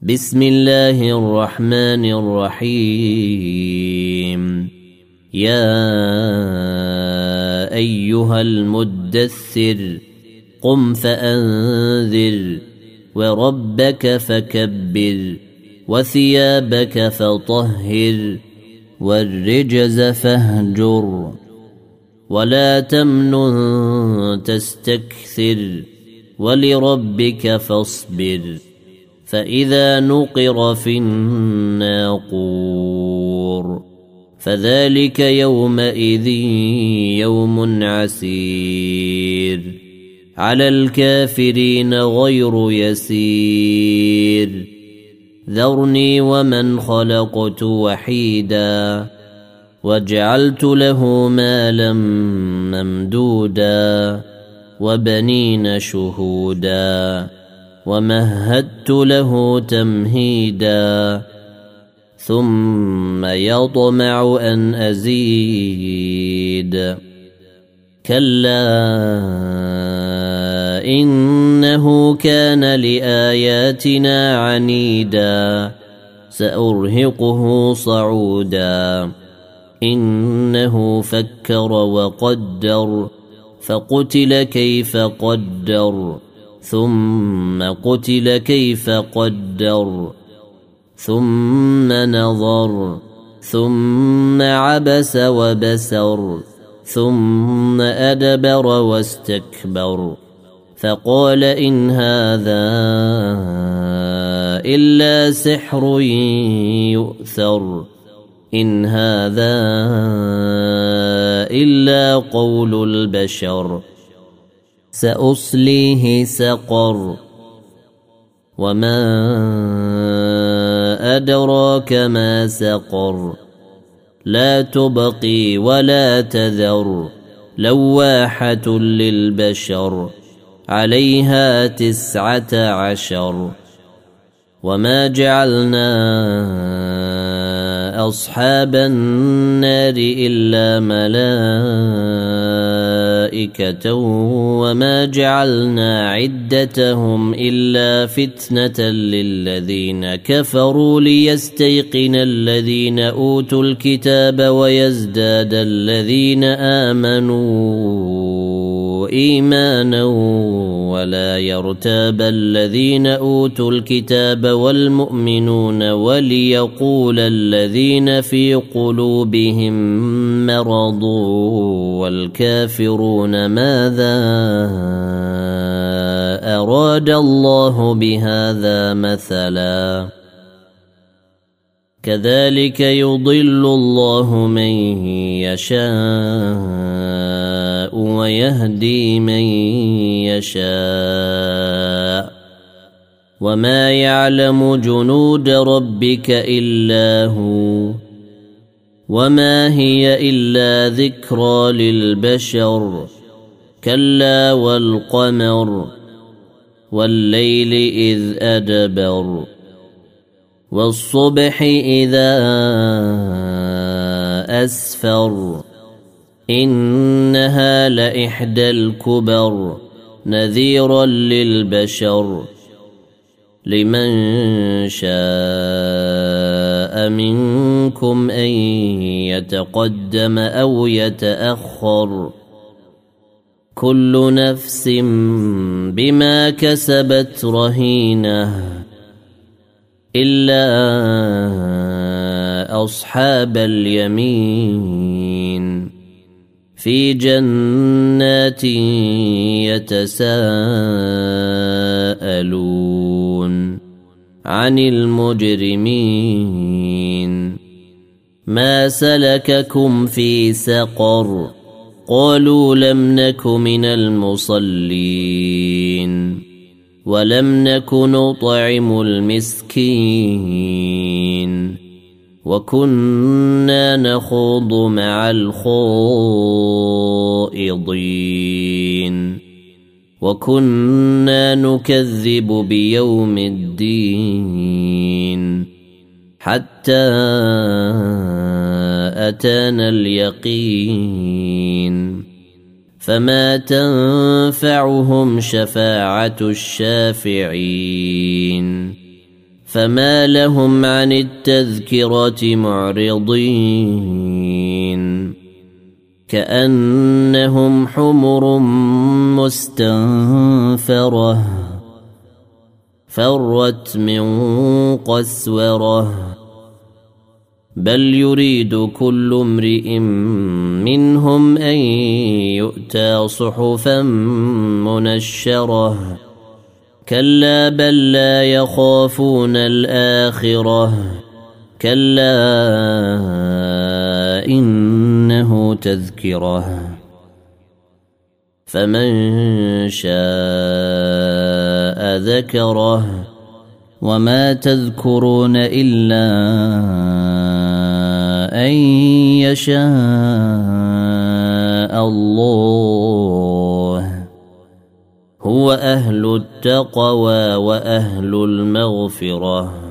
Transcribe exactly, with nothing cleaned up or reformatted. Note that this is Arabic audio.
بسم الله الرحمن الرحيم. يا أيها المدثر قم فأنذر وربك فكبر وثيابك فطهر والرجز فاهجر ولا تمنن تستكثر ولربك فاصبر فإذا نقر في الناقور فذلك يومئذ يوم عسير على الكافرين غير يسير ذرني ومن خلقت وحيدا وجعلت له مالا ممدودا وبنين شهودا ومهدت له تمهيدا ثم يطمع أن أزيد كلا إنه كان لآياتنا عنيدا سأرهقه صعودا إنه فكر وقدر فقتل كيف قدر ثم قتل كيف قدر ثم نظر ثم عبس وبسر ثم أدبر واستكبر فقال إن هذا إلا سحر يؤثر إن هذا إلا قول البشر سأصليه سقر وما أدراك ما سقر لا تبقي ولا تذر لواحة للبشر عليها تسعة عشر وما جعلنا أصحاب النار إلا ملائكة وما جعلنا عدتهم إلا فتنة للذين كفروا ليستيقن الذين أوتوا الكتاب ويزداد الذين آمنوا إيمانا ولا يرتاب الذين أوتوا الكتاب والمؤمنون وليقول الذين في قلوبهم مرض والكافرون ماذا أراد الله بهذا مثلا كذلك يضل الله من يشاء ويهدي من يشاء وما يعلم جنود ربك إلا هو وما هي إلا ذكرى للبشر كلا والقمر والليل إذ أدبر والصبح إذا أسفر إنها لإحدى الكبر نذيرا للبشر لمن شاء منكم أن يتقدم أو يتأخر كل نفس بما كسبت رهينة إلا أصحاب اليمين في جنات يتساءلون عن المجرمين ما سلككم في سقر قالوا لم نك من المصلين ولم نك نطعم المسكين وكنا نخوض مع الخائضين وكنا نكذب بيوم الدين حتى أتانا اليقين فما تنفعهم شفاعة الشافعين فما لهم عن التذكرة معرضين كأنهم حمر مستنفرة فرت من قسورة بل يريد كل امرئ منهم أن يؤتى صحفا منشرة كلا بل لا يخافون الآخرة كلا إنه تذكرة فمن شاء ذكره وما تذكرون إلا أن يشاء الله هو أهل التقوى وأهل المغفرة